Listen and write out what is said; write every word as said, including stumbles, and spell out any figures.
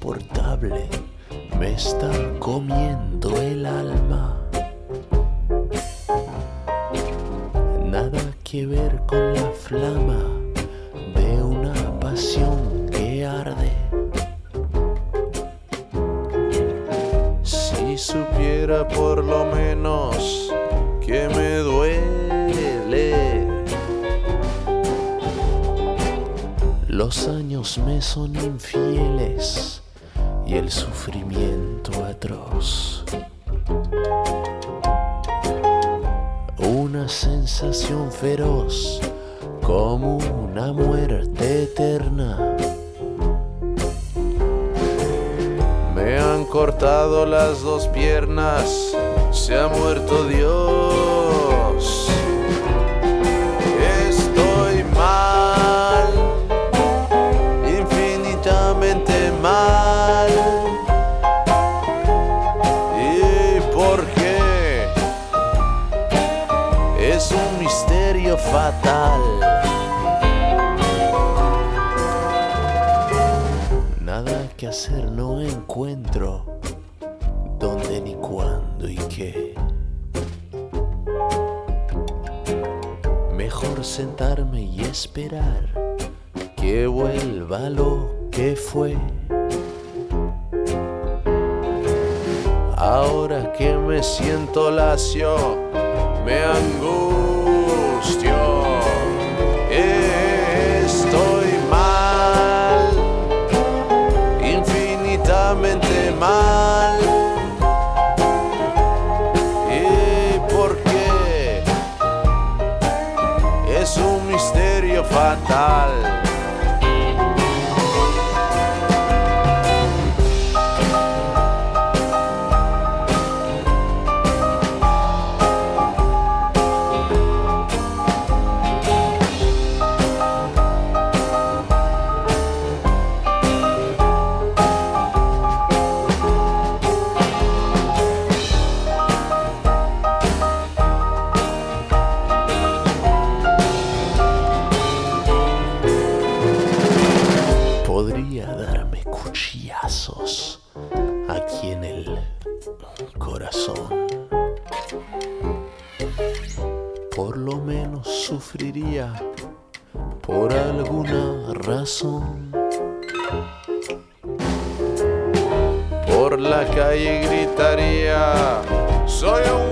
insoportable me está comiendo el alma. Nada que ver con la flama de una pasión que arde. Si supiera por lo menos que me duele, los años me son infieles y el sufrimiento atroz. Una sensación feroz como una muerte eterna. Me han cortado las dos piernas, se ha muerto Dios. Estoy mal, infinitamente mal. ¿Y por qué? Es un misterio fatal. Nada que hacer, no encuentro dónde ni cuándo y qué. Mejor sentarme y esperar que vuelva lo que fue. Ahora que me siento lacio, me angustio. Estoy mal, infinitamente mal. ¿Y por qué? Es un misterio fatal. Podría darme cuchillazos aquí en el corazón. Por lo menos sufriría por alguna razón. Por la calle gritaría: soy un